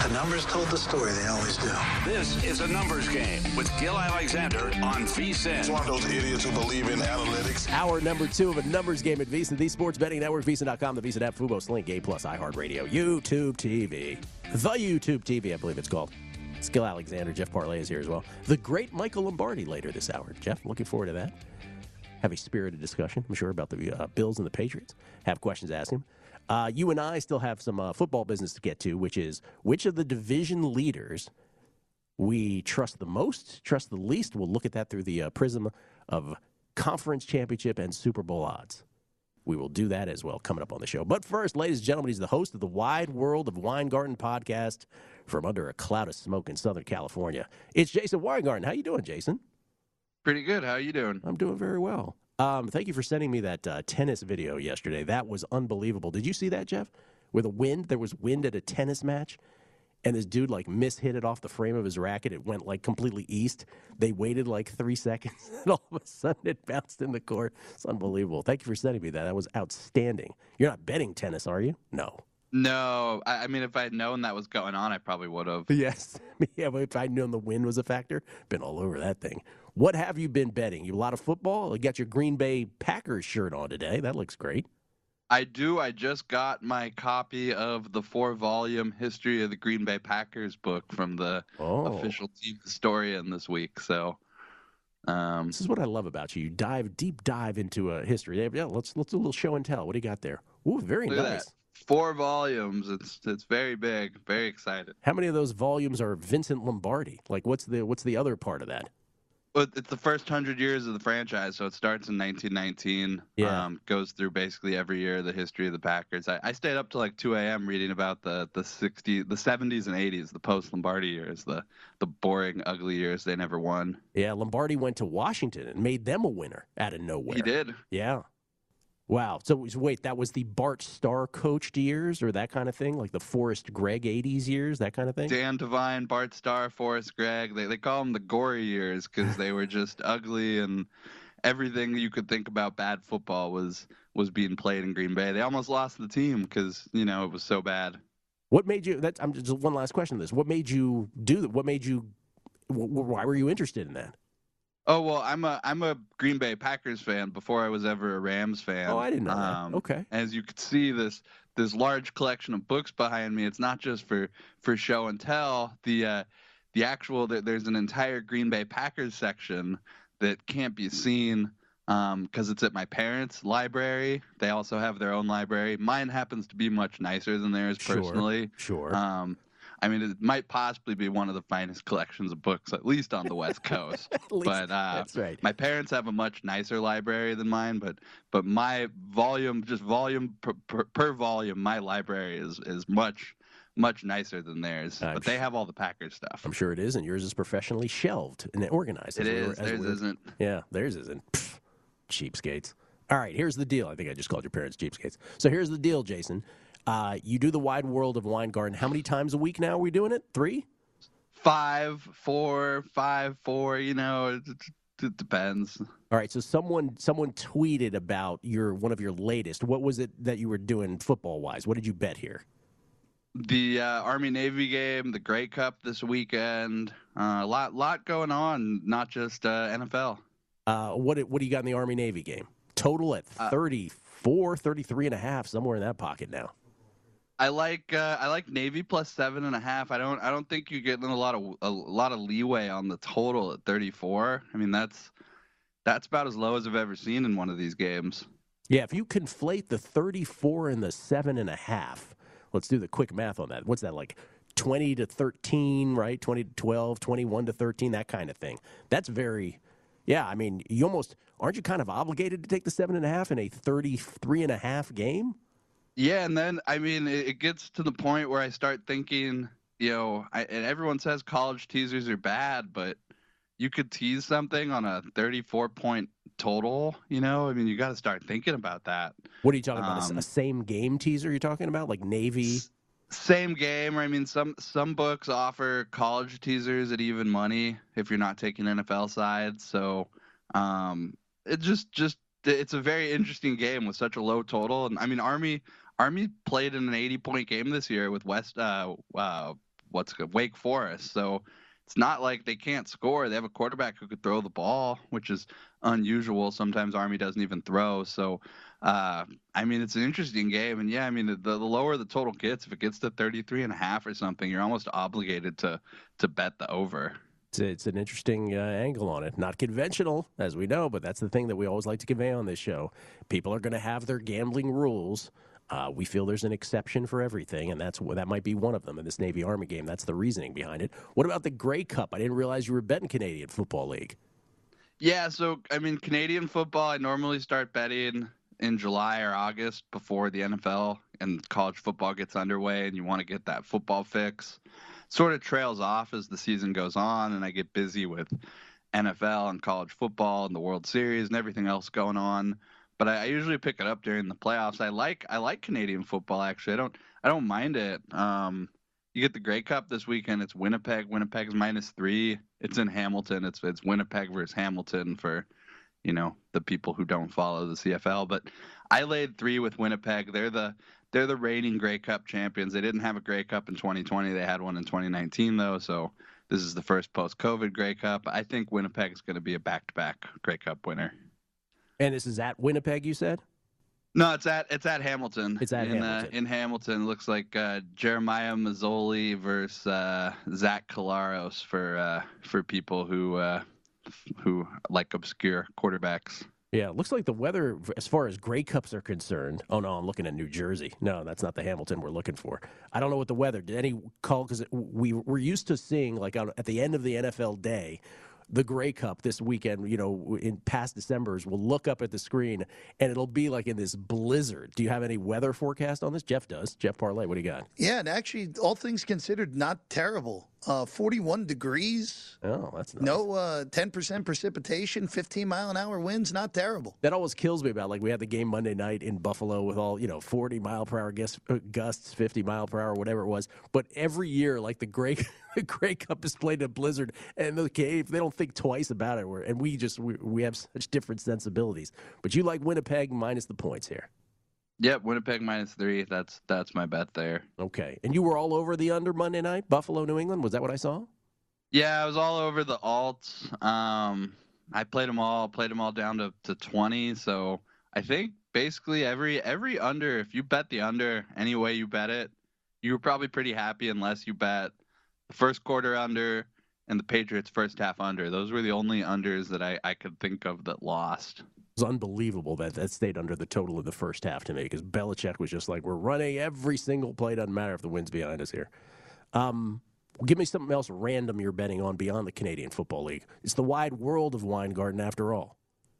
The numbers told the story. They always do. This is a numbers game with Gil Alexander on VSiN. It's one of those idiots who believe in analytics. Hour number 2 of a numbers game at VSiN, the Sports Betting Network, VSiN.com, the VSiN app, Fubo, Sling, Gay Plus, iHeartRadio, YouTube TV. The YouTube TV, I believe it's called. It's Gil Alexander. Jeff Parlay is here as well. The great Michael Lombardi later this hour. Jeff, looking forward to that. Have a spirited discussion, I'm sure, about the Bills and the Patriots. Have questions to ask him. You and I still have some football business to get to, which is which of the division leaders we trust the most, trust the least. We'll look at that through the prism of conference championship and Super Bowl odds. We will do that as well coming up on the show. But first, ladies and gentlemen, he's the host of the Wide World of Weingarten podcast from under a cloud of smoke in Southern California. It's Jason Weingarten. How you doing, Jason? Pretty good. How are you doing? I'm doing very well. Thank you for sending me that tennis video yesterday. That was unbelievable. Did you see that, Jeff? With a wind, there was wind at a tennis match, and this dude like mishit it off the frame of his racket. It went like completely east. They waited like 3 seconds, and all of a sudden it bounced in the court. It's unbelievable. Thank you for sending me that. That was outstanding. You're not betting tennis, are you? No. No. I mean, if I had known that was going on, I probably would have. Yes. Yeah, but if I'd known the wind was a factor, been all over that thing. What have you been betting? You a lot of football? You got your Green Bay Packers shirt on today. That looks great. I do. I just got my copy of the 4-volume History of the Green Bay Packers book from the official team historian this week. So this is what I love about you. You deep dive into a history. Yeah, let's do a little show and tell. What do you got there? Ooh, very look nice. At that. 4 volumes. It's very big. Very excited. How many of those volumes are Vincent Lombardi? Like, what's the other part of that? Well, it's the first 100 years of the franchise, so it starts in 1919. Yeah. Goes through basically every year the history of the Packers. I stayed up till like 2 a.m. reading about the 70s and 80s, the post-Lombardi years, the boring, ugly years they never won. Yeah, Lombardi went to Washington and made them a winner out of nowhere. He did. Yeah. Wow. So wait, that was the Bart Starr coached years or that kind of thing? Like the Forrest Gregg 80s years, that kind of thing? Dan Devine, Bart Starr, Forrest Gregg. They call them the gory years because they were just ugly and everything you could think about bad football was being played in Green Bay. They almost lost the team because, it was so bad. What made you – I'm just one last question on this. What made you do that? Why were you interested in that? Oh, well, I'm a Green Bay Packers fan before I was ever a Rams fan. Oh, I didn't know that. Okay. As you could see, this large collection of books behind me, it's not just for show and tell. The actual there's an entire Green Bay Packers section that can't be seen because it's at my parents' library. They also have their own library. Mine happens to be much nicer than theirs personally. Sure. I mean, it might possibly be one of the finest collections of books, at least on the West Coast. That's right. My parents have a much nicer library than mine, but my volume per volume, my library is much nicer than theirs. But they have all the Packers stuff. I'm sure it is, and yours is professionally shelved and organized. It is. Theirs isn't. Yeah, theirs isn't. Pfft, cheapskates. All right, here's the deal. I think I just called your parents cheapskates. So here's the deal, Jason. You do the Wide World of Weingarten. How many times a week now are we doing it? 3? 5, 4, 5, 4. It depends. All right. So someone tweeted about one of your latest. What was it that you were doing football wise? What did you bet here? The Army-Navy game, the Grey Cup this weekend. A lot going on, not just NFL. What do you got in the Army-Navy game? Total at 34, 33 and a half, somewhere in that pocket now. I like Navy plus 7.5. I don't think you're getting a lot of leeway on the total at 34. I mean that's about as low as I've ever seen in one of these games. Yeah, if you conflate the 34 and the 7.5, let's do the quick math on that. What's that like? 20 to 13, right? 20 to 12, 21 to 13, that kind of thing. That's very. Yeah, I mean, aren't you kind of obligated to take the 7.5 in a 33.5 game? Yeah, and then, I mean, it gets to the point where I start thinking, and everyone says college teasers are bad, but you could tease something on a 34-point total, I mean, you got to start thinking about that. What are you talking about? A same game teaser you're talking about? Like Navy? Same game. I mean, some books offer college teasers at even money if you're not taking NFL sides. So it's a very interesting game with such a low total. And I mean, Army played in an 80-point game this year with Wake Forest. So it's not like they can't score. They have a quarterback who could throw the ball, which is unusual. Sometimes Army doesn't even throw. So, I mean, it's an interesting game. And, yeah, I mean, the lower the total gets, if it gets to 33.5 or something, you're almost obligated to bet the over. It's an interesting angle on it. Not conventional, as we know, but that's the thing that we always like to convey on this show. People are going to have their gambling rules. We feel there's an exception for everything, and that might be one of them in this Navy-Army game. That's the reasoning behind it. What about the Grey Cup? I didn't realize you were betting Canadian Football League. Yeah, so, I mean, Canadian football, I normally start betting in July or August before the NFL and college football gets underway, and you want to get that football fix. Sort of trails off as the season goes on, and I get busy with NFL and college football and the World Series and everything else going on. But I usually pick it up during the playoffs. I like Canadian football, actually. I don't mind it. You get the Grey Cup this weekend. It's Winnipeg. Winnipeg's -3. It's in Hamilton. It's Winnipeg versus Hamilton for, the people who don't follow the CFL. But I laid 3 with Winnipeg. They're the reigning Grey Cup champions. They didn't have a Grey Cup in 2020. They had one in 2019, though. So this is the first post-COVID Grey Cup. I think Winnipeg is going to be a back-to-back Grey Cup winner. And this is at Winnipeg, you said? No, it's at Hamilton. It's at Hamilton. In Hamilton. It looks like Jeremiah Mazzoli versus Zach Collaros for people who like obscure quarterbacks. Yeah, it looks like the weather, as far as Grey Cups are concerned. Oh, no, I'm looking at New Jersey. No, that's not the Hamilton we're looking for. I don't know what the weather. Did any call? Because we're used to seeing, like, at the end of the NFL day, the Grey Cup this weekend, in past Decembers, we'll look up at the screen, and it'll be like in this blizzard. Do you have any weather forecast on this? Jeff does. Jeff Parlay, what do you got? Yeah, and actually, all things considered, not terrible. 41 degrees. Oh, that's nice. No 10% precipitation, 15-mile-an-hour winds, not terrible. That always kills me about, like, we had the game Monday night in Buffalo with all, 40-mile-per-hour gusts, 50-mile-per-hour, whatever it was. But every year, like, the Grey Cup is played in a blizzard, and they don't think twice about it. And we have such different sensibilities. But you like Winnipeg minus the points here. Yep, Winnipeg -3. That's my bet there. Okay. And you were all over the under Monday night, Buffalo, New England? Was that what I saw? Yeah, I was all over the alts. I played them all down to 20. So I think basically every under, if you bet the under any way you bet it, you were probably pretty happy unless you bet the first quarter under and the Patriots first half under. Those were the only unders that I could think of that lost. It was unbelievable that stayed under the total in the first half to me, because Belichick was just like, we're running every single play. Doesn't matter if the wind's behind us here. Give me something else random you're betting on beyond the Canadian Football League. It's the wide world of Weingarten after all.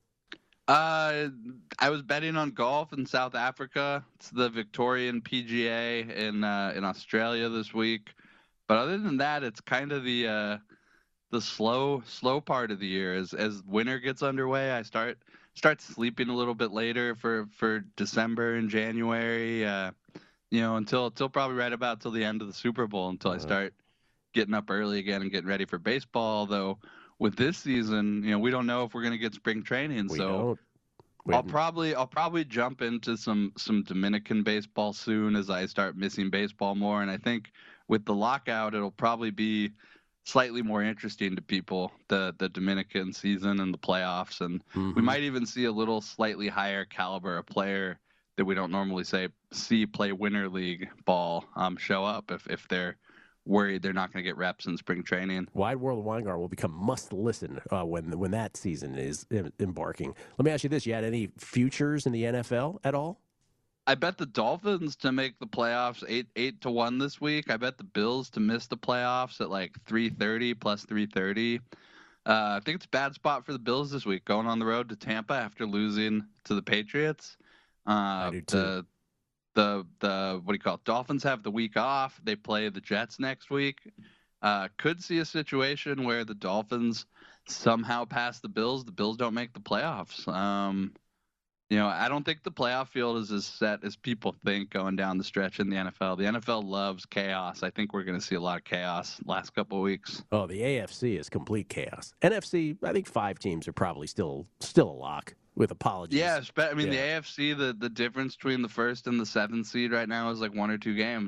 I was betting on golf in South Africa. It's the Victorian PGA in Australia this week. But other than that, it's kind of the slow part of the year. As winter gets underway, I start sleeping a little bit later for December and January. Until probably right about till the end of the Super Bowl, until I start getting up early again and getting ready for baseball. Although with this season, we don't know if we're going to get spring training. I'll probably jump into some Dominican baseball soon as I start missing baseball more. And I think with the lockout, it'll probably be slightly more interesting to people, the Dominican season and the playoffs. And we might even see a little slightly higher caliber of player that we don't normally see play winter league ball show up if they're worried they're not going to get reps in spring training. Wide World of Weingarten will become must listen when that season is embarking. Let me ask you this: you had any futures in the NFL at all? I bet the Dolphins to make the playoffs 8-1 this week. I bet the Bills to miss the playoffs at like 330 plus 330. I think it's a bad spot for the Bills this week, going on the road to Tampa after losing to the Patriots. I do too. The what do you call it? Dolphins have the week off. They play the Jets next week. Could see a situation where the Dolphins somehow pass the Bills. The Bills don't make the playoffs. I don't think the playoff field is as set as people think going down the stretch in the NFL. The NFL loves chaos. I think we're going to see a lot of chaos last couple of weeks. Oh, the AFC is complete chaos. NFC, I think 5 teams are probably still a lock, with apologies. Yeah, the AFC, the difference between the 1st and the 7th seed right now is like 1 or 2 games.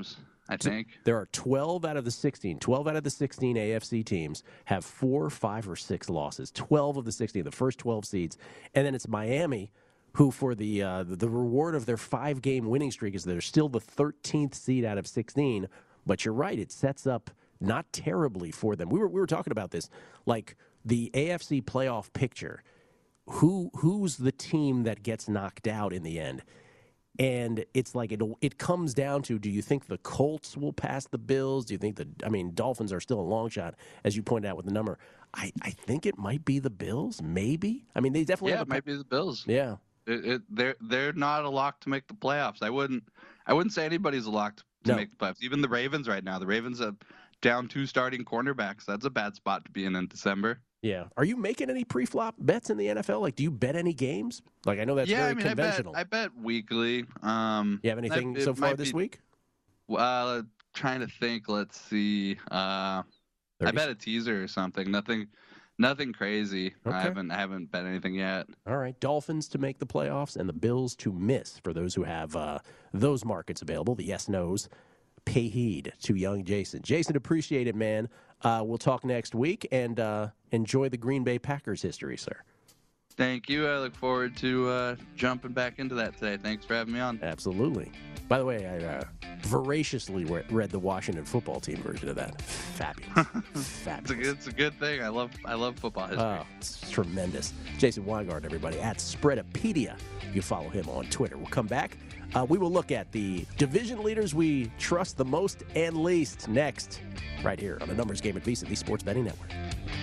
I think. There are 12 out of the 16. 12 out of the 16 AFC teams have 4, 5, or 6 losses. 12 of the 16, the first 12 seeds. And then it's Miami, who for the reward of their 5-game winning streak is they're still the 13th seed out of 16. But you're right, it sets up not terribly for them. We were talking about this, like the AFC playoff picture. Who's the team that gets knocked out in the end? And it's like it comes down to, do you think the Colts will pass the Bills? Do you think Dolphins are still a long shot, as you pointed out with the number. I think it might be the Bills, maybe. I mean, they definitely have it might be the Bills. Yeah. They're not a lock to make the playoffs. I wouldn't say anybody's a lock to make the playoffs. Even the Ravens right now. The Ravens are down 2 starting cornerbacks. That's a bad spot to be in December. Yeah. Are you making any pre-flop bets in the NFL? Like, do you bet any games? Like, I know that's very conventional. I bet weekly. You have anything so far this week? Trying to think. Let's see. I bet a teaser or something. Nothing crazy. Okay. I haven't bet anything yet. All right. Dolphins to make the playoffs and the Bills to miss for those who have those markets available. The yes-nos. Pay heed to young Jason. Jason, appreciate it, man. We'll talk next week, and enjoy the Green Bay Packers history, sir. Thank you. I look forward to jumping back into that today. Thanks for having me on. Absolutely. By the way, I voraciously read the Washington football team version of that. Fabulous. Fabulous. It's a good thing. I love football history. Oh, it's tremendous. Jason Weingart, everybody, at Spreadopedia. You follow him on Twitter. We'll come back. We will look at the division leaders we trust the most and least next, right here on the Numbers Game at VSiN, the Sports Betting Network.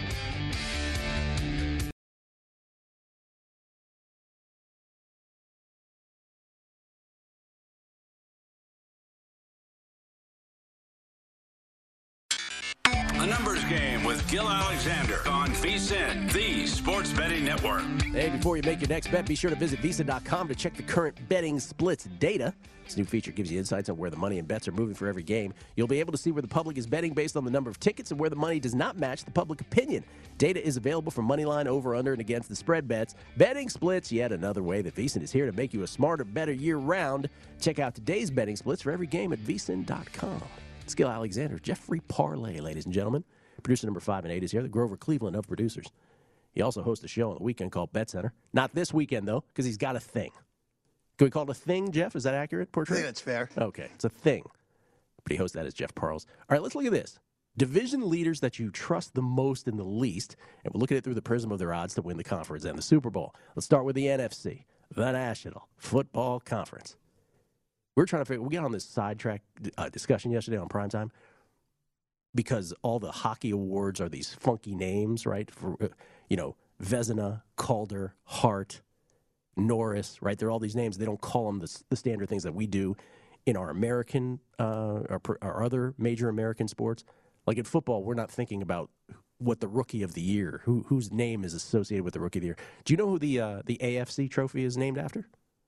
The Numbers Game with Gil Alexander on VSiN, the Sports Betting Network. Hey, before you make your next bet, be sure to visit VSiN.com to check the current betting splits data. This new feature gives you insights on where the money and bets are moving for every game. You'll be able to see where the public is betting based on the number of tickets and where the money does not match the public opinion. Data is available for moneyline, over, under, and against the spread bets. Betting splits, yet another way that VSiN is here to make you a smarter, better year-round. Check out today's betting splits for every game at VSiN.com. Gil Alexander, Jeffrey Parlay, ladies and gentlemen. Producer number 5 and 8 is here, the Grover Cleveland of producers. He also hosts a show on the weekend called Bet Center. Not this weekend, though, because he's got a thing. Can we call it a thing, Jeff? Is that accurate? I think that's fair. Okay, it's a thing. But he hosts that as Jeff Parles. All right, let's look at this. Division leaders that you trust the most and the least, and we'll look at it through the prism of their odds to win the conference and the Super Bowl. Let's start with the NFC, the National Football Conference. We're trying to figure. We got on this sidetrack discussion yesterday on Primetime because all the hockey awards are these funky names, right? For Vezina, Calder, Hart, Norris, right? They're all these names. They don't call them the standard things that we do in our American, our other major American sports. Like in football, we're not thinking about what the rookie of the year, whose name is associated with the rookie of the year. Do you know who the AFC trophy is named after?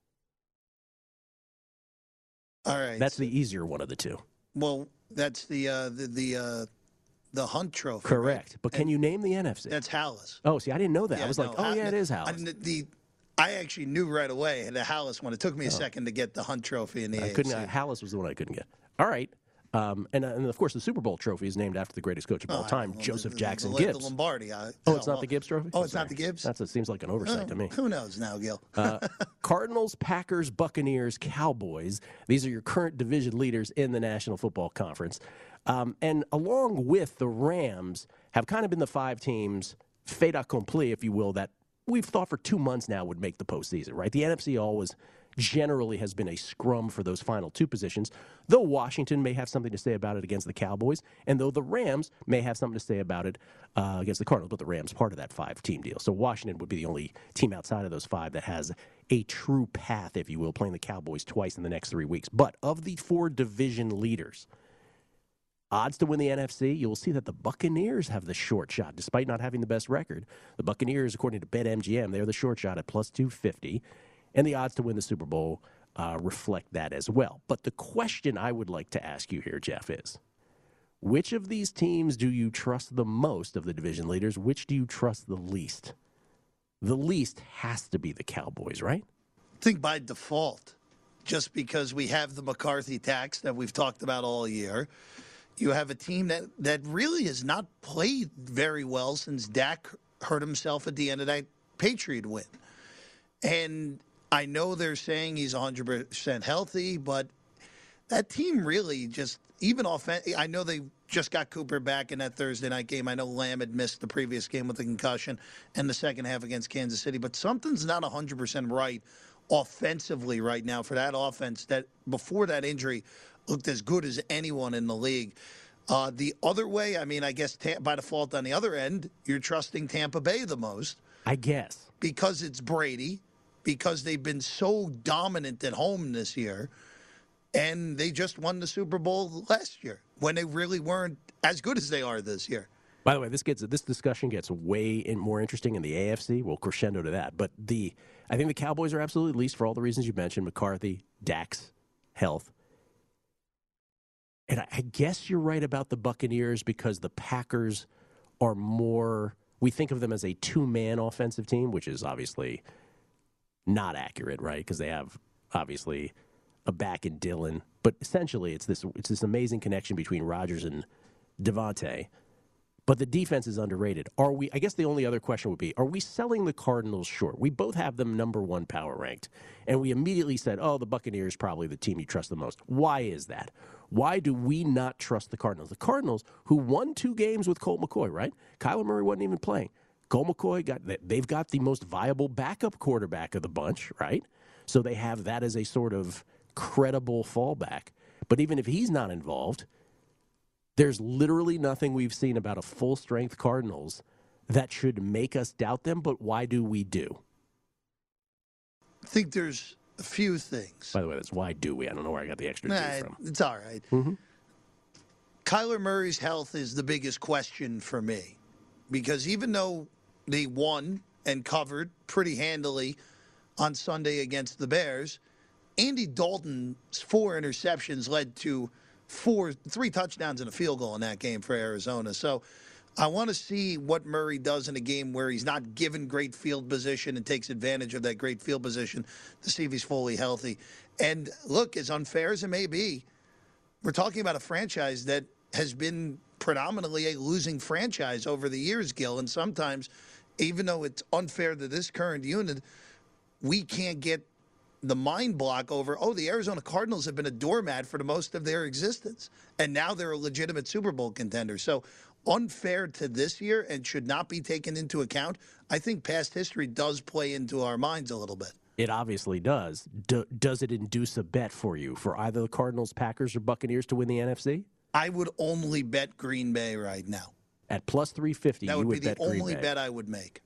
All right. That's the easier one of the two. Well, that's the Hunt Trophy. Correct. Right? But can you name the NFC? That's Hallis. Oh, see, I didn't know that. Yeah, I was like, oh, yeah, it is Hallis. I actually knew right away the Hallis one. It took me a second to get the Hunt Trophy in the AFC. Hallis was the one I couldn't get. All right. And of course, the Super Bowl trophy is named after the greatest coach of all time, Joseph Jackson Gibbs. The Lombardi. It's not the Gibbs trophy? Oh, it's not the Gibbs? That seems like an oversight to me. Who knows now, Gil? Cardinals, Packers, Buccaneers, Cowboys. These are your current division leaders in the National Football Conference. And along with the Rams have kind of been the 5 teams, fait accompli, if you will, that we've thought for 2 months now would make the postseason, right? The NFC always generally has been a scrum for those final 2 positions, though Washington may have something to say about it against the Cowboys, and though the Rams may have something to say about it against the Cardinals, but the Rams part of that 5-team deal. So Washington would be the only team outside of those 5 that has a true path, if you will, playing the Cowboys twice in the next 3 weeks. But of the 4 division leaders, odds to win the NFC, you'll see that the Buccaneers have the short shot, despite not having the best record. The Buccaneers, according to BetMGM, they're the short shot at plus 250. And the odds to win the Super Bowl reflect that as well. But the question I would like to ask you here, Jeff, is which of these teams do you trust the most of the division leaders? Which do you trust the least? The least has to be the Cowboys, right? I think by default, just because we have the McCarthy tax that we've talked about all year. You have a team that really has not played very well since Dak hurt himself at the end of that Patriot win. And I know they're saying he's 100% healthy, but that team really just, even I know they just got Cooper back in that Thursday night game. I know Lamb had missed the previous game with a concussion and the second half against Kansas City, but something's not 100% right offensively right now for that offense that before that injury looked as good as anyone in the league. The other way, I mean, I guess by default on the other end, you're trusting Tampa Bay the most. I guess. Because it's Brady, because they've been so dominant at home this year, and they just won the Super Bowl last year when they really weren't as good as they are this year. By the way, this discussion gets way more interesting in the AFC. We'll crescendo to that. But I think the Cowboys are absolutely, at least for all the reasons you mentioned, McCarthy, Dak's health. And I guess you're right about the Buccaneers because the Packers are more, we think of them as a two-man offensive team, which is obviously not accurate, right? Because they have, obviously, a back in Dillon. But essentially, it's this amazing connection between Rodgers and Devontae. But the defense is underrated. I guess the only other question would be, are we selling the Cardinals short? We both have them number one power ranked. And we immediately said, the Buccaneers probably the team you trust the most. Why is that? Why do we not trust the Cardinals? The Cardinals, who won 2 games with Colt McCoy, right? Kyler Murray wasn't even playing. Colt McCoy, they've got the most viable backup quarterback of the bunch, right? So they have that as a sort of credible fallback. But even if he's not involved, there's literally nothing we've seen about a full-strength Cardinals that should make us doubt them, but why do we do? I think there's a few things. By the way, that's why do we? I don't know where I got the extra D from. It's all right. Mm-hmm. Kyler Murray's health is the biggest question for me because even though they won and covered pretty handily on Sunday against the Bears, Andy Dalton's 4 interceptions led to 3 touchdowns and a field goal in that game for Arizona. So I want to see what Murray does in a game where he's not given great field position and takes advantage of that great field position to see if he's fully healthy. And look, as unfair as it may be, we're talking about a franchise that has been predominantly a losing franchise over the years, Gil. And sometimes, even though it's unfair to this current unit, we can't get the mind block over, the Arizona Cardinals have been a doormat for the most of their existence, and now they're a legitimate Super Bowl contender. So unfair to this year and should not be taken into account. I think past history does play into our minds a little bit. It obviously does. Does it induce a bet for you for either the Cardinals, Packers, or Buccaneers to win the NFC? I would only bet Green Bay right now. At plus 350, that you would be bet the Green only Bay. bet I would make.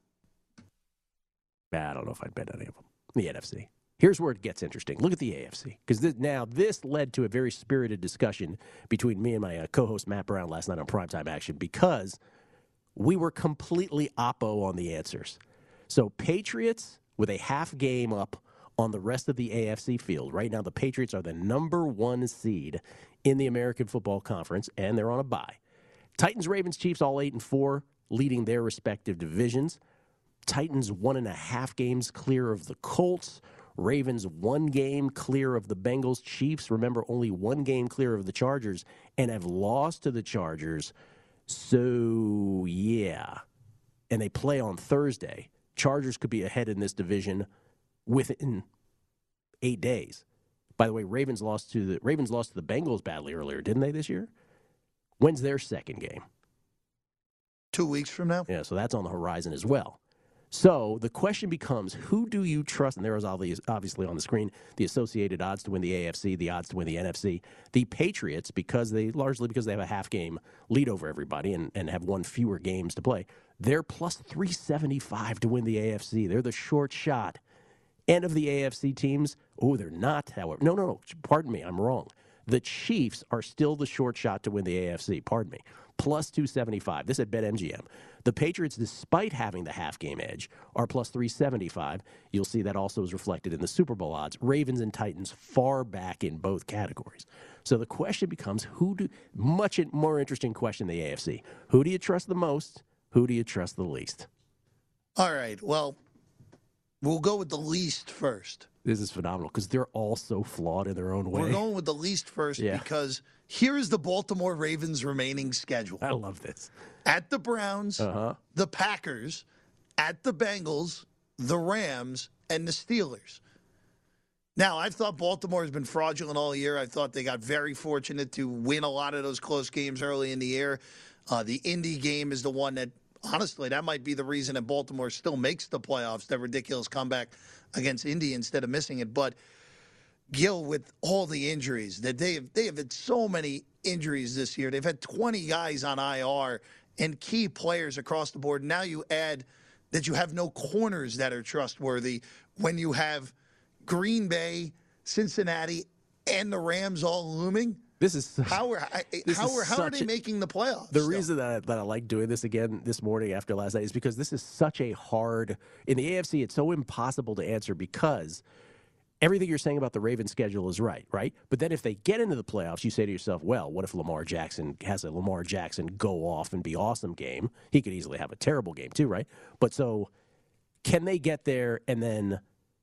I don't know if I'd bet any of them. The NFC. Here's where it gets interesting. Look at the AFC. Because this led to a very spirited discussion between me and my co-host Matt Brown last night on Primetime Action because we were completely oppo on the answers. So Patriots with a half game up on the rest of the AFC field. Right now the Patriots are the number 1 seed in the American Football Conference, and they're on a bye. Titans, Ravens, Chiefs all 8-4, leading their respective divisions. Titans 1.5 games clear of the Colts. Ravens 1 game clear of the Bengals. Chiefs, remember, only 1 game clear of the Chargers and have lost to the Chargers. So, yeah. And they play on Thursday. Chargers could be ahead in this division within 8 days. By the way, Ravens lost to the Bengals badly earlier, didn't they, this year? When's their second game? 2 weeks from now? Yeah, so that's on the horizon as well. So the question becomes, who do you trust? And there is obviously on the screen the associated odds to win the AFC, the odds to win the NFC. The Patriots, largely because they have a half-game lead over everybody and have 1 fewer games to play, they're plus 375 to win the AFC. They're the short shot. And of the AFC teams, they're not, however. No, pardon me, I'm wrong. The Chiefs are still the short shot to win the AFC, pardon me. Plus 275. This at BetMGM. The Patriots, despite having the half-game edge, are plus 375. You'll see that also is reflected in the Super Bowl odds. Ravens and Titans far back in both categories. So the question becomes, much more interesting question in the AFC. Who do you trust the most? Who do you trust the least? All right, well, we'll go with the least first. This is phenomenal because they're all so flawed in their own way. We're going with the least first because here is the Baltimore Ravens' remaining schedule. I love this. At the Browns, the Packers, at the Bengals, the Rams, and the Steelers. Now, I've thought Baltimore has been fraudulent all year. I thought they got very fortunate to win a lot of those close games early in the year. The Indy game is the one that, honestly, that might be the reason that Baltimore still makes the playoffs, that ridiculous comeback against Indy instead of missing it. But Gil, with all the injuries, that they have had so many injuries this year. They've had 20 guys on IR and key players across the board. Now you add that you have no corners that are trustworthy when you have Green Bay, Cincinnati, and the Rams all looming. This is how are they making the playoffs? The reason that I like doing this again this morning after last night is because this is such a hard in the AFC. It's so impossible to answer because everything you're saying about the Ravens schedule is right? But then if they get into the playoffs, you say to yourself, well, what if Lamar Jackson has a Lamar Jackson go off and be awesome game? He could easily have a terrible game too, right? But so can they get there and then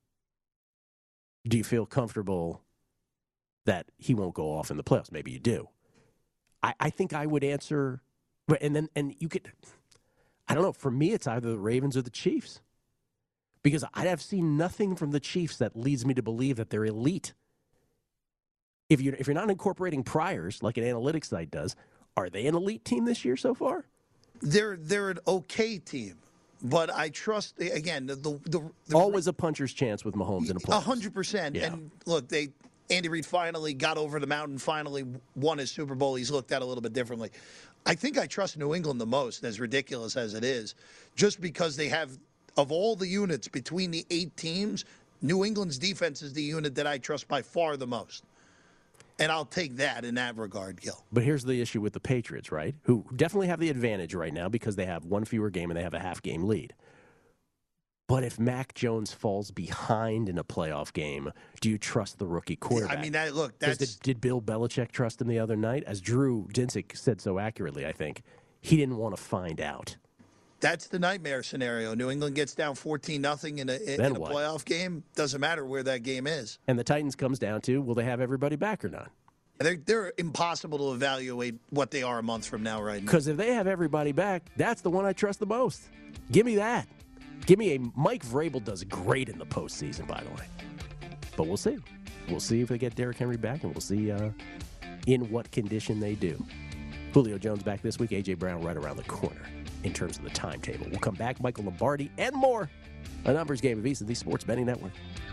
do you feel comfortable that he won't go off in the playoffs? Maybe you do. I think I would answer, and you could, I don't know, for me it's either the Ravens or the Chiefs. Because I have seen nothing from the Chiefs that leads me to believe that they're elite. If you're not incorporating priors like an analytics site does, are they an elite team this year so far? They're an okay team, but I trust again the always a puncher's chance with Mahomes in a playoffs. 100%. And look, Andy Reid finally got over the mountain, finally won his Super Bowl. He's looked at a little bit differently. I think I trust New England the most, as ridiculous as it is, just because they have. Of all the units between the 8 teams, New England's defense is the unit that I trust by far the most. And I'll take that in that regard, Gil. But here's the issue with the Patriots, right? Who definitely have the advantage right now because they have one fewer game and they have a half-game lead. But if Mac Jones falls behind in a playoff game, do you trust the rookie quarterback? I mean, that's... Did Bill Belichick trust him the other night? As Drew Dinsick said so accurately, I think, he didn't want to find out. That's the nightmare scenario. New England gets down 14-0 in a playoff game. Doesn't matter where that game is. And the Titans comes down to, will they have everybody back or not? They're impossible to evaluate what they are a month from now right now. Because if they have everybody back, that's the one I trust the most. Give me that. Give me a Mike Vrabel does great in the postseason, by the way. But we'll see. We'll see if they get Derrick Henry back, and we'll see in what condition they do. Julio Jones back this week. A.J. Brown right around the corner. In terms of the timetable. We'll come back, Michael Lombardi, and more. A numbers game of VSiN, the Sports Betting Network.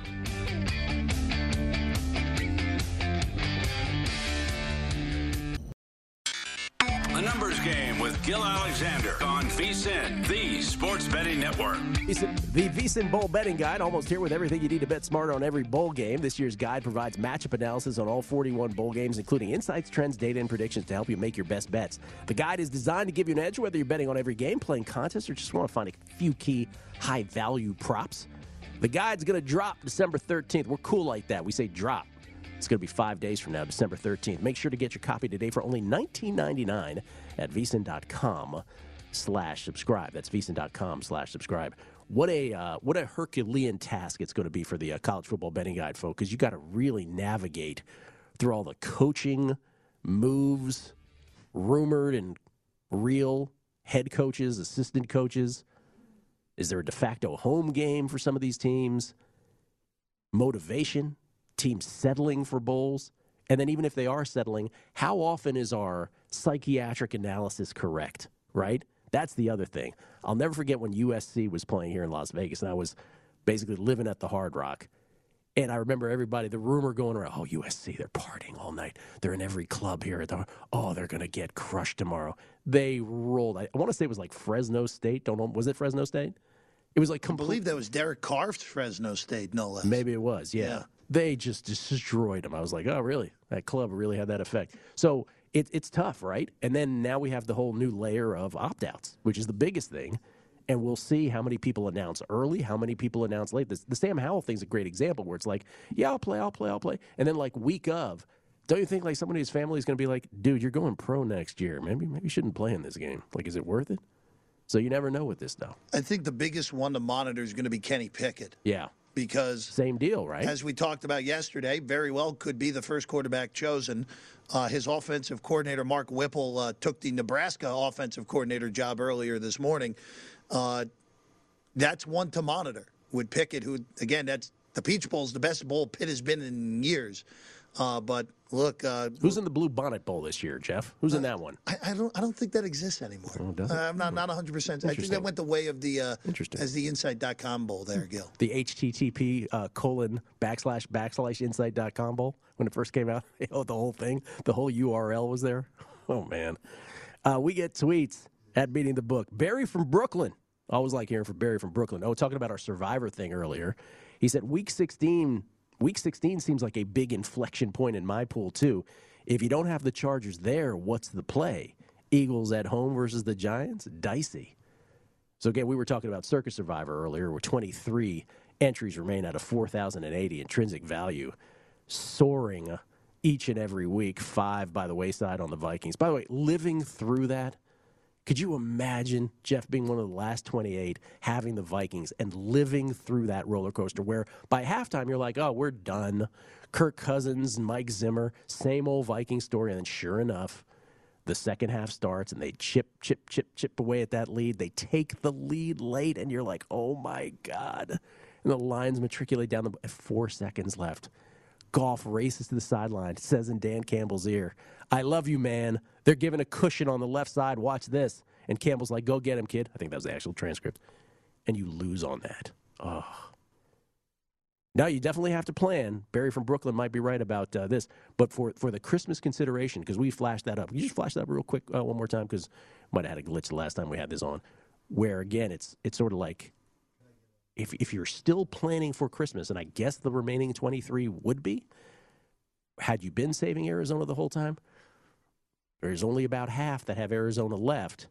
A numbers game with Gil Alexander on VSiN, the Sports Betting Network. The VSiN Bowl Betting Guide, almost here with everything you need to bet smarter on every bowl game. This year's guide provides matchup analysis on all 41 bowl games, including insights, trends, data, and predictions to help you make your best bets. The guide is designed to give you an edge whether you're betting on every game, playing contests, or just want to find a few key high-value props. The guide's going to drop December 13th. We're cool like that. We say drop. It's going to be 5 days from now, December 13th. Make sure to get your copy today for only $19.99 at VSiN.com/subscribe. That's VSiN.com/subscribe. What a Herculean task it's going to be for the college football betting guide, folks, because you got to really navigate through all the coaching moves, rumored and real head coaches, assistant coaches. Is there a de facto home game for some of these teams? Motivation. Teams settling for bowls, and then even if they are settling, how often is our psychiatric analysis correct, right? That's the other thing. I'll never forget when USC was playing here in Las Vegas, and I was basically living at the Hard Rock, and I remember everybody, the rumor going around, oh, USC, they're partying all night. They're in every club here. They're going to get crushed tomorrow. They rolled. I want to say it was like Fresno State. Was it Fresno State? It was like I believe that was Derek Carr's Fresno State, no less. Maybe it was, yeah. They just destroyed them. I was like, oh, really? That club really had that effect. So it's tough, right? And then now we have the whole new layer of opt-outs, which is the biggest thing. And we'll see how many people announce early, how many people announce late. The Sam Howell thing's a great example where it's like, yeah, I'll play. And then like week of, don't you think like somebody whose family is going to be like, dude, you're going pro next year. Maybe you shouldn't play in this game. Like, is it worth it? So you never know with this, though. I think the biggest one to monitor is going to be Kenny Pickett. Yeah. because Same deal, right? as we talked about yesterday, very well could be the first quarterback chosen. His offensive coordinator, Mark Whipple, took the Nebraska offensive coordinator job earlier this morning. That's one to monitor with Pickett, who, again, that's the Peach Bowl is the best bowl Pitt has been in years. But look, who's in the Blue Bonnet Bowl this year, Jeff? Who's in that one? I don't think that exists anymore. Oh, does it? I'm not 100%. I think that went the way of the as the Insight.com Bowl there, Gil. The HTTP / Insight.com Bowl when it first came out. The whole thing, the whole URL was there. Oh man, we get tweets at Beating the Book. Barry from Brooklyn. Always like hearing from Barry from Brooklyn. Oh, talking about our Survivor thing earlier. He said Week 16 seems like a big inflection point in my pool, too. If you don't have the Chargers there, what's the play? Eagles at home versus the Giants? Dicey. So, again, we were talking about Circus Survivor earlier, where 23 entries remain out of 4,080 intrinsic value, soaring each and every week, 5 by the wayside on the Vikings. By the way, living through that, could you imagine, Jeff, being one of the last 28, having the Vikings and living through that roller coaster where by halftime you're like, oh, we're done. Kirk Cousins and Mike Zimmer, same old Viking story. And then sure enough, the second half starts and they chip away at that lead. They take the lead late and you're like, oh, my God. And the Lions matriculate down 4 seconds left. Goff races to the sideline, says in Dan Campbell's ear, I love you, man. They're giving a cushion on the left side. Watch this. And Campbell's like, go get him, kid. I think that was the actual transcript. And you lose on that. Oh. Now, you definitely have to plan. Barry from Brooklyn might be right about this. But for the Christmas consideration, because we flashed that up. Can you just flash that up real quick one more time? Because might have had a glitch the last time we had this on. Where, again, it's sort of like, if you're still planning for Christmas, and I guess the remaining 23 would be, had you been saving Arizona the whole time, there's only about half that have Arizona left.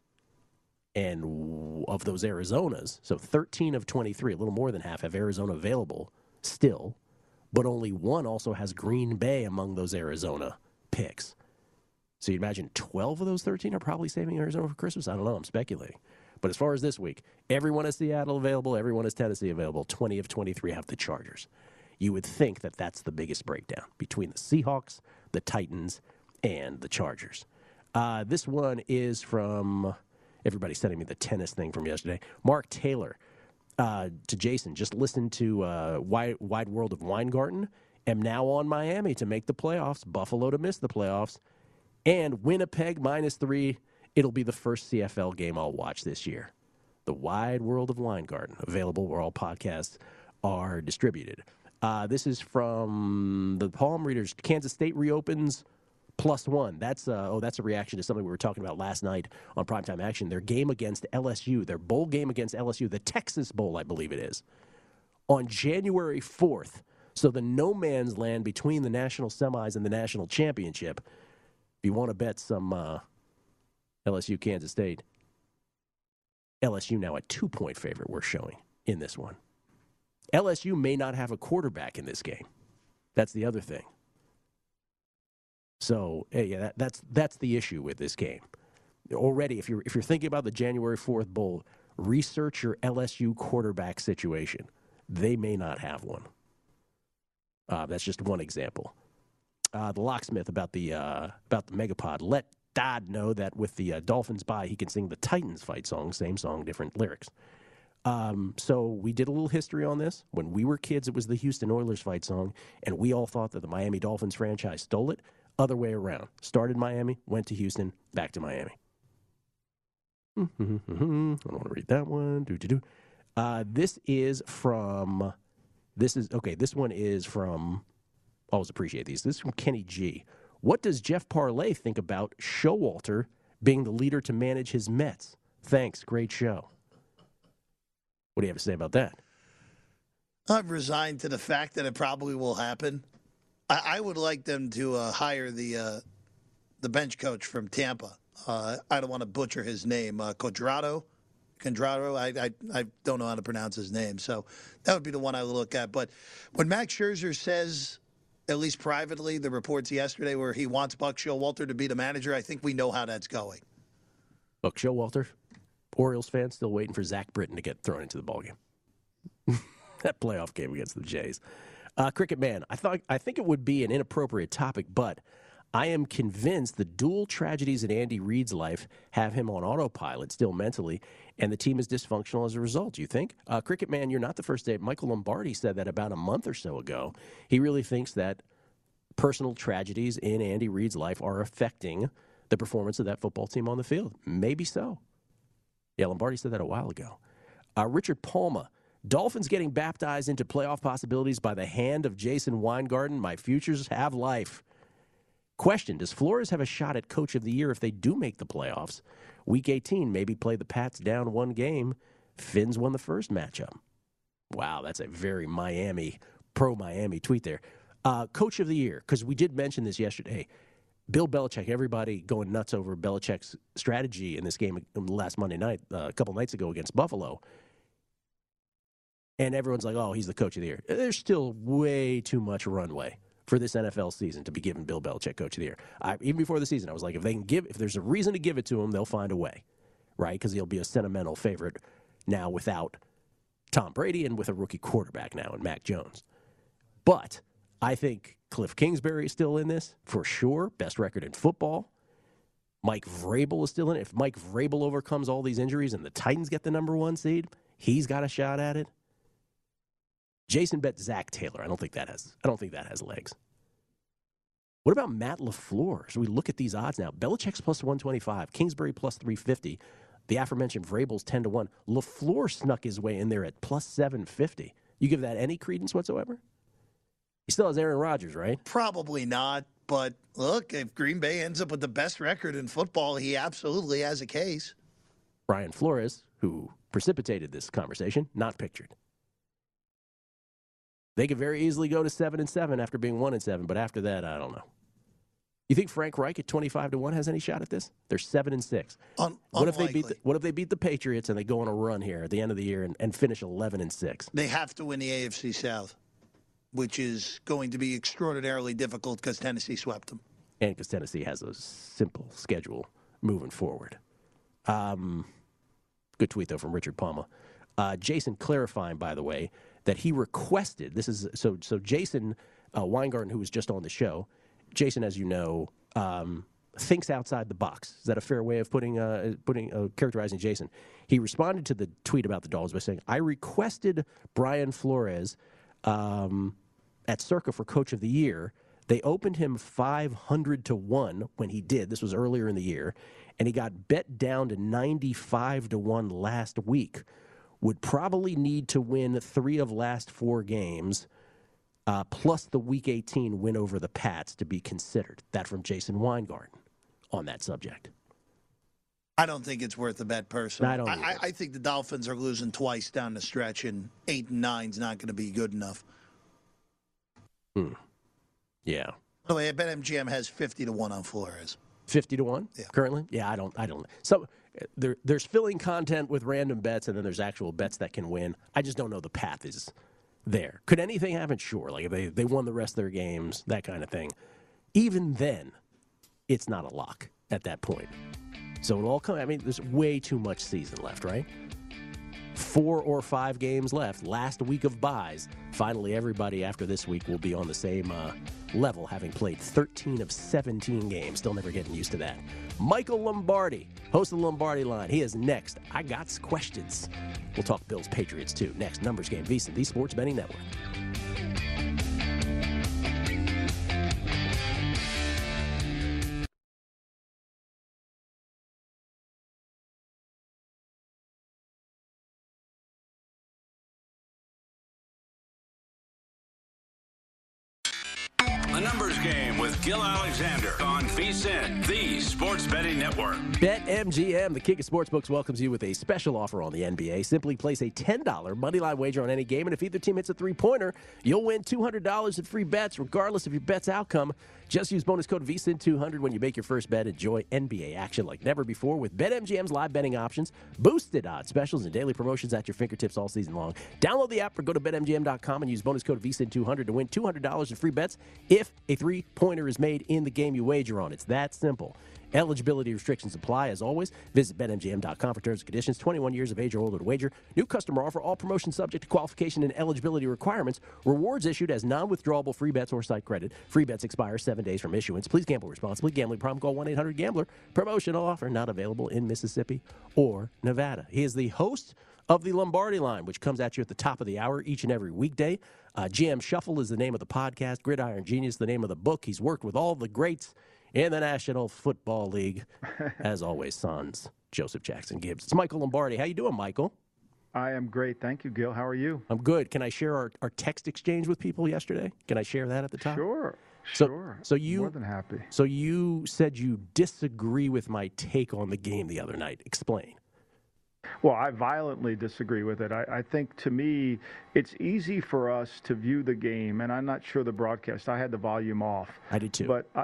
And of those Arizonas, so 13 of 23, a little more than half, have Arizona available still, but only one also has Green Bay among those Arizona picks. So you imagine 12 of those 13 are probably saving Arizona for Christmas? I don't know. I'm speculating. But as far as this week, everyone has Seattle available, everyone has Tennessee available. 20 of 23 have the Chargers. You would think that that's the biggest breakdown between the Seahawks, the Titans, and the Chargers. This one is from, everybody's sending me the tennis thing from yesterday. Mark Taylor to Jason, just listened to Wide World of Weingarten. Am now on Miami to make the playoffs, Buffalo to miss the playoffs, and Winnipeg -3. It'll be the first CFL game I'll watch this year. The Wide World of Weingarten, available where all podcasts are distributed. This is from the Palm Readers. Kansas State reopens +1. That's a reaction to something we were talking about last night on Primetime Action. Their game against LSU, their bowl game against LSU, the Texas Bowl, I believe it is, on January 4th. So the no man's land between the national semis and the national championship. If you want to bet some LSU, Kansas State, LSU now a 2-point favorite we're showing in this one. LSU may not have a quarterback in this game. That's the other thing. So, yeah, that's the issue with this game. Already, if you're thinking about the January 4th Bowl, research your LSU quarterback situation. They may not have one. That's just one example. The locksmith about the Megapod let Dodd know that with the Dolphins bye, he can sing the Titans fight song, same song, different lyrics. So we did a little history on this. When we were kids, it was the Houston Oilers fight song, and we all thought that the Miami Dolphins franchise stole it. Other way around. Started Miami, went to Houston, back to Miami. I don't want to read that one. This one is from, always appreciate these. This is from Kenny G. What does Jeff Parlay think about Showalter being the leader to manage his Mets? Thanks. Great show. What do you have to say about that? I've resigned to the fact that it probably will happen. I would like them to hire the bench coach from Tampa. I don't want to butcher his name. Condrado. I don't know how to pronounce his name. So that would be the one I would look at. But when Max Scherzer says, at least privately, the reports yesterday where he wants Buck Showalter to be the manager, I think we know how that's going. Buck Showalter, Orioles fan, still waiting for Zach Britton to get thrown into the ballgame. that playoff game against the Jays. Cricket Man, I think it would be an inappropriate topic, but I am convinced the dual tragedies in Andy Reid's life have him on autopilot still mentally, and the team is dysfunctional as a result. You think? Cricket Man, you're not the first day. Michael Lombardi said that about a month or so ago. He really thinks that personal tragedies in Andy Reid's life are affecting the performance of that football team on the field. Maybe so. Yeah, Lombardi said that a while ago. Richard Palma, Dolphins getting baptized into playoff possibilities by the hand of Jason Weingarten. My futures have life. Question, does Flores have a shot at Coach of the Year if they do make the playoffs? Week 18, maybe play the Pats down one game. Finns won the first matchup. Wow, that's a very pro-Miami tweet there. Coach of the Year, because we did mention this yesterday. Bill Belichick, everybody going nuts over Belichick's strategy in this game last Monday night, a couple nights ago against Buffalo. And everyone's like, oh, he's the Coach of the Year. There's still way too much runway for this NFL season to be giving Bill Belichick Coach of the Year. Even before the season, I was like, if there's a reason to give it to him, they'll find a way, right? Because he'll be a sentimental favorite now without Tom Brady and with a rookie quarterback now in Mac Jones. But I think Cliff Kingsbury is still in this, for sure. Best record in football. Mike Vrabel is still in it. If Mike Vrabel overcomes all these injuries and the Titans get the number 1 seed, he's got a shot at it. Jason bet Zach Taylor. I don't think that has legs. What about Matt LaFleur? So we look at these odds now. Belichick's plus 125, Kingsbury plus 350. The aforementioned Vrabel's 10-1. LaFleur snuck his way in there at plus 750. You give that any credence whatsoever? He still has Aaron Rodgers, right? Probably not. But look, if Green Bay ends up with the best record in football, he absolutely has a case. Brian Flores, who precipitated this conversation, not pictured. They could very easily go to 7-7 after being 1-7, but after that, I don't know. You think Frank Reich at 25-1 has any shot at this? They're 7-6. What if they beat the Patriots and they go on a run here at the end of the year and finish 11-6? They have to win the AFC South, which is going to be extraordinarily difficult because Tennessee swept them. And because Tennessee has a simple schedule moving forward. Good tweet, though, from Richard Palma. Jason clarifying, by the way, that he requested, this is, so Jason Weingarten, who was just on the show, Jason, as you know, thinks outside the box. Is that a fair way of characterizing Jason? He responded to the tweet about the Dolphins by saying, I requested Brian Flores at Circa for Coach of the Year. They opened him 500-1 when he did. This was earlier in the year. And he got bet down to 95-1 last week. Would probably need to win 3 of last 4 games, plus the Week 18 win over the Pats to be considered. That from Jason Weingarten on that subject. I don't think it's worth a bet, personally. I think the Dolphins are losing twice down the stretch, and 8-9 is not going to be good enough. Yeah. By the way, BetMGM has 50-1 on Flores. 50-1 yeah. Currently? Yeah, I don't. So there's filling content with random bets, and then there's actual bets that can win. I just don't know the path is there. Could anything happen? Sure. Like if they won the rest of their games, that kind of thing. Even then, it's not a lock at that point. So it all comes. I mean, there's way too much season left, right? 4 or 5 games left. Last week of buys. Finally, everybody after this week will be on the same level, having played 13 of 17 games. Still never getting used to that. Michael Lombardi, host of the Lombardi Line. He is next. I got questions. We'll talk Bills Patriots too. Next, Numbers Game, VSiN, the Sports Betting Network. A Numbers Game with Gil Alexander on VSiN, the Sports Betting Network. BetMGM, the king of sportsbooks, welcomes you with a special offer on the NBA. Simply place a $10 moneyline wager on any game, and if either team hits a three-pointer, you'll win $200 in free bets, regardless of your bet's outcome. Just use bonus code VSiN200 when you make your first bet. Enjoy NBA action like never before with BetMGM's live betting options, boosted odds specials, and daily promotions at your fingertips all season long. Download the app or go to BetMGM.com and use bonus code VSiN200 to win $200 in free bets if a three-pointer is made in the game you wager on. It's that simple. Eligibility restrictions apply. As always, visit BetMGM.com for terms and conditions. 21 years of age or older to wager. New customer offer. All promotions subject to qualification and eligibility requirements. Rewards issued as non-withdrawable free bets or site credit. Free bets expire 7 days from issuance. Please gamble responsibly. Gambling problem? Call 1-800-GAMBLER. Promotional offer not available in Mississippi or Nevada. He is the host of the Lombardi Line, which comes at you at the top of the hour each and every weekday. GM Shuffle is the name of the podcast. Gridiron Genius, the name of the book. He's worked with all the greats in the National Football League. As always, sons, Joseph Jackson Gibbs. It's Michael Lombardi. How you doing, Michael? I am great. Thank you, Gil. How are you? I'm good. Can I share our text exchange with people yesterday? Can I share that at the top? Sure. So you more than happy. So you said you disagree with my take on the game the other night. Explain. Well, I violently disagree with it. I think, to me, it's easy for us to view the game, and I'm not sure the broadcast. I had the volume off. I did too. But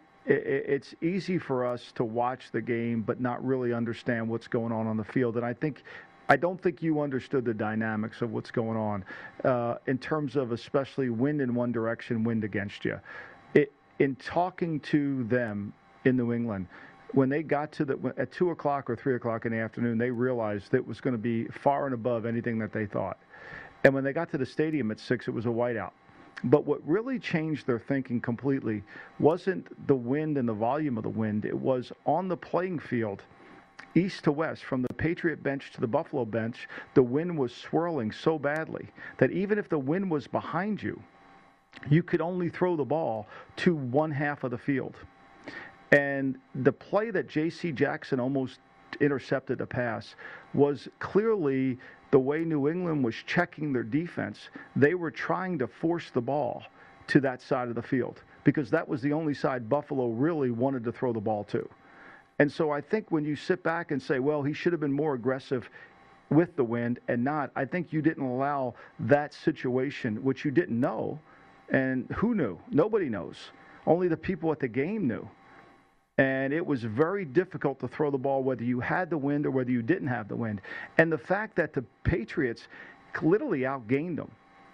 it's easy for us to watch the game but not really understand what's going on the field. And I don't think you understood the dynamics of what's going on in terms of especially wind in one direction, wind against you. In talking to them in New England, when they got to at 2 o'clock or 3 o'clock in the afternoon, they realized it was going to be far and above anything that they thought. And when they got to the stadium at 6, it was a whiteout. But what really changed their thinking completely wasn't the wind and the volume of the wind. It was on the playing field, east to west, from the Patriot bench to the Buffalo bench, the wind was swirling so badly that even if the wind was behind you, you could only throw the ball to one half of the field. And the play that J.C. Jackson almost intercepted a pass was clearly the way New England was checking their defense. They were trying to force the ball to that side of the field because that was the only side Buffalo really wanted to throw the ball to. And so I think when you sit back and say, well, he should have been more aggressive with the wind and not, I think you didn't allow that situation, which you didn't know. And who knew? Nobody knows. Only the people at the game knew. And it was very difficult to throw the ball whether you had the wind or whether you didn't have the wind. And the fact that the Patriots literally outgained them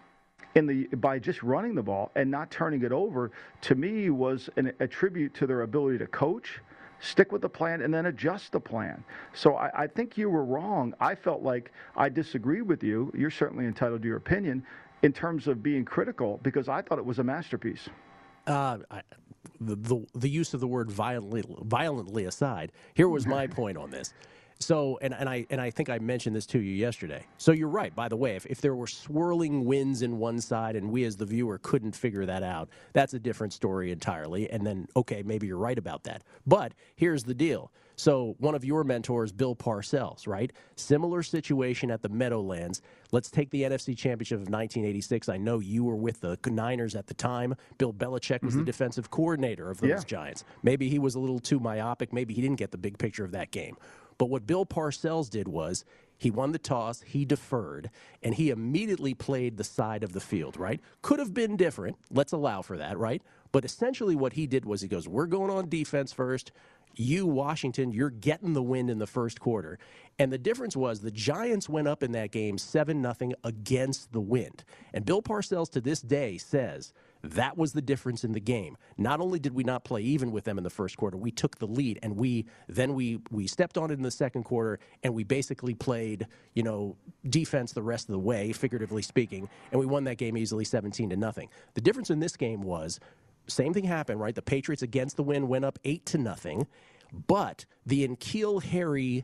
by just running the ball and not turning it over, to me, was a tribute to their ability to coach, stick with the plan, and then adjust the plan. So I think you were wrong. I felt like I disagree with you. You're certainly entitled to your opinion in terms of being critical because I thought it was a masterpiece. The use of the word violently aside, here was my point on this. So, and I think I mentioned this to you yesterday. So you're right, by the way, if there were swirling winds in one side and we as the viewer couldn't figure that out, that's a different story entirely. And then, okay, maybe you're right about that. But here's the deal. So one of your mentors, Bill Parcells, right? Similar situation at the Meadowlands. Let's take the NFC Championship of 1986. I know you were with the Niners at the time. Bill Belichick was the defensive coordinator of those Giants. Maybe he was a little too myopic. Maybe he didn't get the big picture of that game. But what Bill Parcells did was he won the toss, he deferred, and he immediately played the side of the field, right? Could have been different. Let's allow for that, right? But essentially what he did was he goes, we're going on defense first. You, Washington, you're getting the win in the first quarter. And the difference was the Giants went up in that game 7-0 against the wind. And Bill Parcells to this day says that was the difference in the game. Not only did we not play even with them in the first quarter, we took the lead, and we stepped on it in the second quarter, and we basically played, defense the rest of the way, figuratively speaking, and we won that game easily 17-0. The difference in this game was same thing happened, right? The Patriots against the wind went up 8-0, but the N'Keal Harry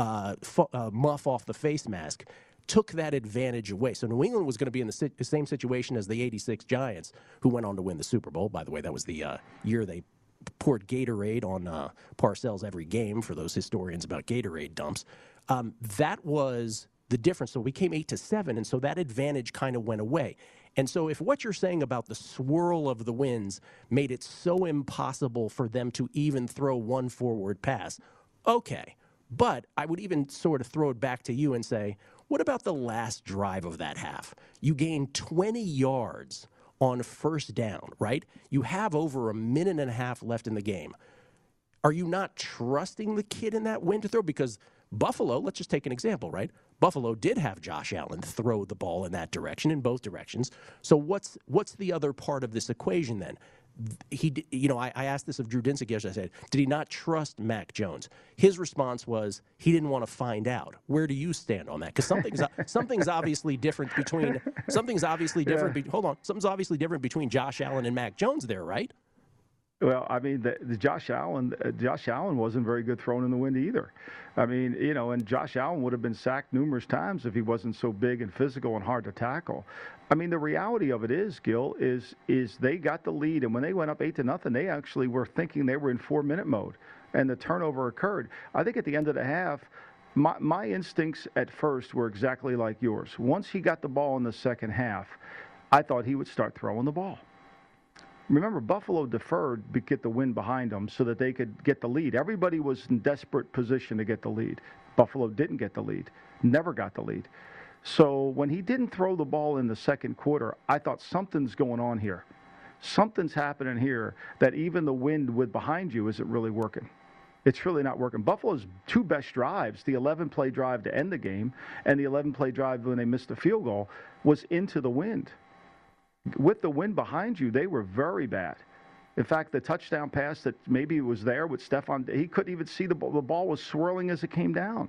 muff off the face mask took that advantage away. So New England was going to be in the same situation as the 86 Giants, who went on to win the Super Bowl. By the way, that was the year they poured Gatorade on Parcells every game, for those historians about Gatorade dumps. That was the difference. So we came 8-7, and so that advantage kind of went away. And so if what you're saying about the swirl of the winds made it so impossible for them to even throw one forward pass, okay. But I would even sort of throw it back to you and say, what about the last drive of that half? You gained 20 yards on first down, right? You have over a minute and a half left in the game. Are you not trusting the kid in that wind to throw? Because Buffalo, let's just take an example, right? Buffalo did have Josh Allen throw the ball in that direction, in both directions. So what's the other part of this equation then? I asked this of Drew Dinsick yesterday. I said, did he not trust Mac Jones? His response was he didn't want to find out. Where do you stand on that? Because something's obviously different between something's obviously different between Josh Allen and Mac Jones there, right? Well, I mean, the Josh Allen wasn't very good throwing in the wind either. I mean, and Josh Allen would have been sacked numerous times if he wasn't so big and physical and hard to tackle. I mean, the reality of it is, Gil, is they got the lead, and when they went up 8-0, they actually were thinking they were in 4-minute mode, and the turnover occurred. I think at the end of the half, my instincts at first were exactly like yours. Once he got the ball in the second half, I thought he would start throwing the ball. Remember, Buffalo deferred to get the win behind them so that they could get the lead. Everybody was in desperate position to get the lead. Buffalo didn't get the lead, never got the lead. So when he didn't throw the ball in the second quarter, I thought something's going on here. Something's happening here that even the wind with behind you isn't really working. It's really not working. Buffalo's two best drives, the 11-play drive to end the game and the 11-play drive when they missed the field goal, was into the wind. With the wind behind you, they were very bad. In fact, the touchdown pass that maybe was there with Stephon, he couldn't even see the ball was swirling as it came down.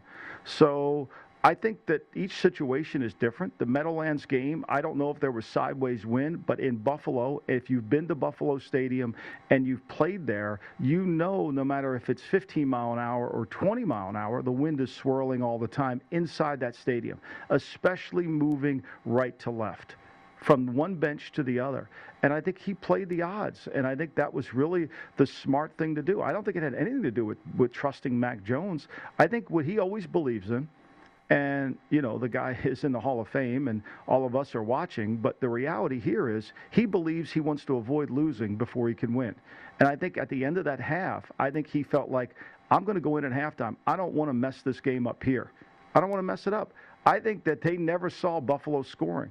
So I think that each situation is different. The Meadowlands game, I don't know if there was sideways wind, but in Buffalo, if you've been to Buffalo Stadium and you've played there, no matter if it's 15 mile an hour or 20 mile an hour, the wind is swirling all the time inside that stadium, especially moving right to left, from one bench to the other. And I think he played the odds, and I think that was really the smart thing to do. I don't think it had anything to do with trusting Mac Jones. I think what he always believes in, and, the guy is in the Hall of Fame, and all of us are watching, but the reality here is he believes he wants to avoid losing before he can win. And I think at the end of that half, I think he felt like, I'm going to go in at halftime. I don't want to mess this game up here. I don't want to mess it up. I think that they never saw Buffalo scoring.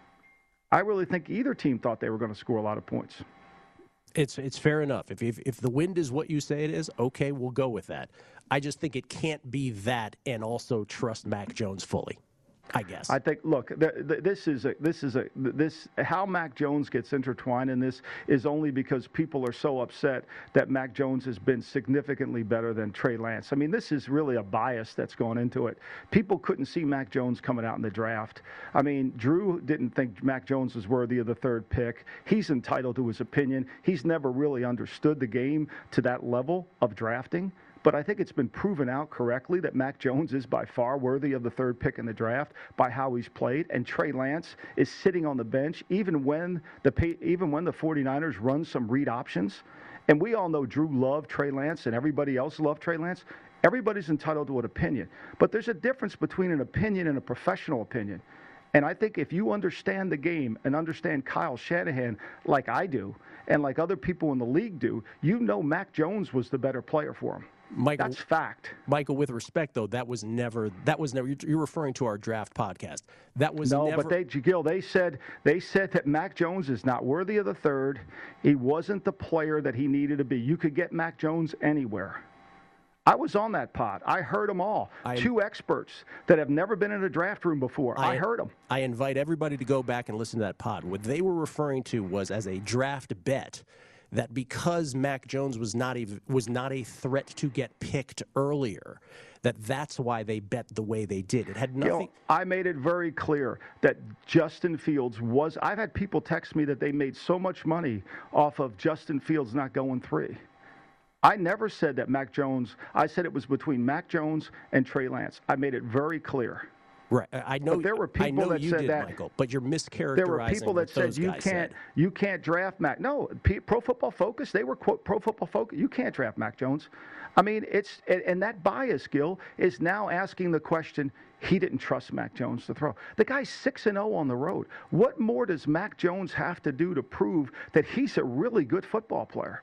I really think either team thought they were going to score a lot of points. It's fair enough. If the wind is what you say it is, okay, we'll go with that. I just think it can't be that and also trust Mac Jones fully, I guess. I think, look, how Mac Jones gets intertwined in this is only because people are so upset that Mac Jones has been significantly better than Trey Lance. I mean, this is really a bias that's gone into it. People couldn't see Mac Jones coming out in the draft. I mean, Drew didn't think Mac Jones was worthy of the third pick. He's entitled to his opinion. He's never really understood the game to that level of drafting. But I think it's been proven out correctly that Mac Jones is by far worthy of the third pick in the draft by how he's played. And Trey Lance is sitting on the bench even when the 49ers run some read options. And we all know Drew loved Trey Lance and everybody else loved Trey Lance. Everybody's entitled to an opinion. But there's a difference between an opinion and a professional opinion. And I think if you understand the game and understand Kyle Shanahan like I do and like other people in the league do, Mac Jones was the better player for him. Michael, that's fact. Michael, with respect, though, that was never. You're referring to our draft podcast. That was never. But they said that Mac Jones is not worthy of the third. He wasn't the player that he needed to be. You could get Mac Jones anywhere. I was on that pod. I heard them all. Two experts that have never been in a draft room before. I heard them. I invite everybody to go back and listen to that pod. What they were referring to was as a draft bet, that because Mac Jones was not a threat to get picked earlier, that's why they bet the way they did. It had nothing. I made it very clear that Justin Fields was. I've had people text me that they made so much money off of Justin Fields not going 3. I never said that Mac Jones. I said it was between Mac Jones and Trey Lance. I made it very clear. Right, I know. But there were people that said that, Michael, but you're mischaracterizing. There were people that said you can't draft Mac. No, Pro Football Focus. They were quote Pro Football Focus. You can't draft Mac Jones. I mean, and that bias, Gil, is now asking the question. He didn't trust Mac Jones to throw. The guy's 6-0 on the road. What more does Mac Jones have to do to prove that he's a really good football player?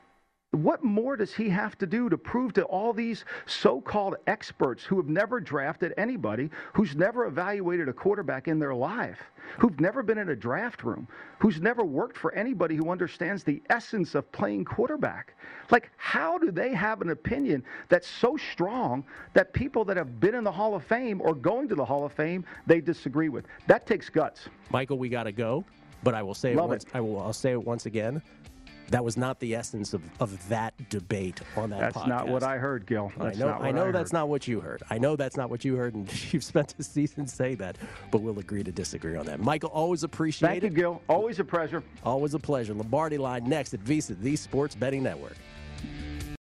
What more does he have to do to prove to all these so-called experts who have never drafted anybody, who's never evaluated a quarterback in their life, who've never been in a draft room, who's never worked for anybody who understands the essence of playing quarterback? Like, how do they have an opinion that's so strong that people that have been in the Hall of Fame or going to the Hall of Fame, they disagree with? That takes guts. Michael, we got to go, but I will say I'll say it once again. That was not the essence of that debate on that podcast. That's not what I heard, Gil. I know that's not what you heard. I know that's not what you heard, and you've spent the season saying that, but we'll agree to disagree on that. Michael, always appreciate it. Thank you, Gil. Always a pleasure. Always a pleasure. Lombardi Line next at VSiN, the Sports Betting Network.